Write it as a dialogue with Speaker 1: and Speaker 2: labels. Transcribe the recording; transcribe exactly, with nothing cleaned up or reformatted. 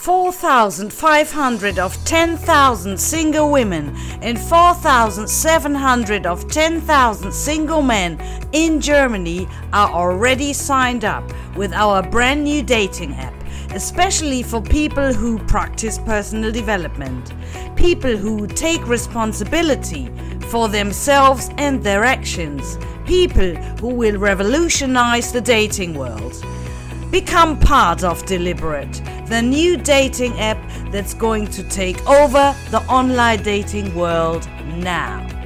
Speaker 1: four thousand five hundred of ten thousand single women and four thousand seven hundred of ten thousand single men in Germany are already signed up with our brand new dating app, especially for people who practice personal development, people who take responsibility for themselves and their actions, people who will revolutionize the dating world. Become part of Deliberate, the new dating app that's going to take over the online dating world now.